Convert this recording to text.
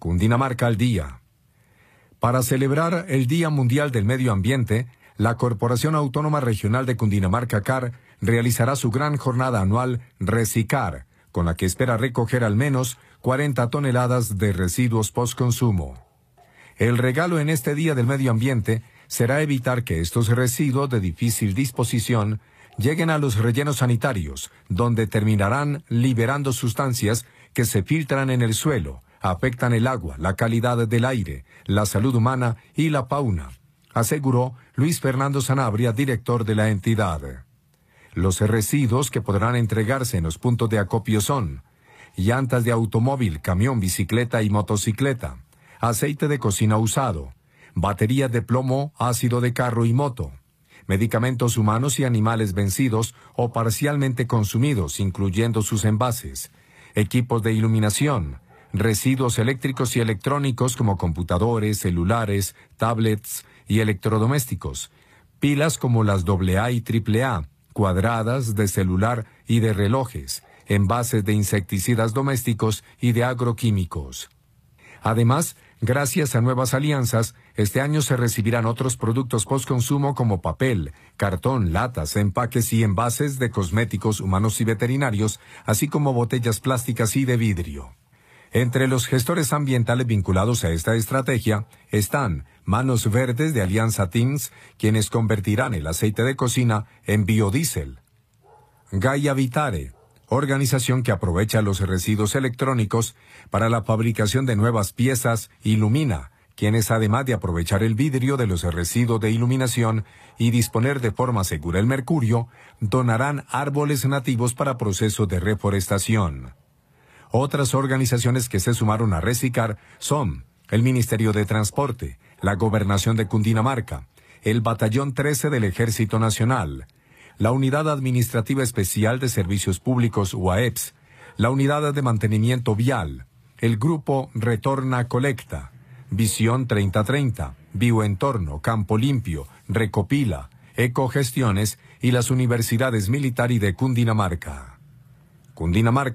Cundinamarca al día. Para celebrar el Día Mundial del Medio Ambiente, la Corporación Autónoma Regional de Cundinamarca CAR realizará su gran jornada anual Recicar, con la que espera recoger al menos 40 toneladas de residuos postconsumo. El regalo en este Día del Medio Ambiente será evitar que estos residuos de difícil disposición lleguen a los rellenos sanitarios, donde terminarán liberando sustancias que se filtran en el suelo, afectan el agua, la calidad del aire, la salud humana y la fauna, aseguró Luis Fernando Sanabria, director de la entidad. Los residuos que podrán entregarse en los puntos de acopio son llantas de automóvil, camión, bicicleta y motocicleta, aceite de cocina usado, baterías de plomo, ácido de carro y moto, medicamentos humanos y animales vencidos o parcialmente consumidos, incluyendo sus envases, equipos de iluminación, residuos eléctricos y electrónicos como computadores, celulares, tablets y electrodomésticos, pilas como las AA y AAA, cuadradas de celular y de relojes, envases de insecticidas domésticos y de agroquímicos. Además, gracias a nuevas alianzas, este año se recibirán otros productos postconsumo como papel, cartón, latas, empaques y envases de cosméticos humanos y veterinarios, así como botellas plásticas y de vidrio. Entre los gestores ambientales vinculados a esta estrategia están Manos Verdes de Alianza Teams, quienes convertirán el aceite de cocina en biodiesel. Gaia Vitare, organización que aprovecha los residuos electrónicos para la fabricación de nuevas piezas, y Lumina, quienes además de aprovechar el vidrio de los residuos de iluminación y disponer de forma segura el mercurio, donarán árboles nativos para procesos de reforestación. Otras organizaciones que se sumaron a Recicar son el Ministerio de Transporte, la Gobernación de Cundinamarca, el Batallón 13 del Ejército Nacional, la Unidad Administrativa Especial de Servicios Públicos UAEPS, la Unidad de Mantenimiento Vial, el Grupo Retorna Colecta, Visión 3030, Bioentorno, Campo Limpio, Recopila, Ecogestiones y las Universidades Militar y de Cundinamarca. Cundinamarca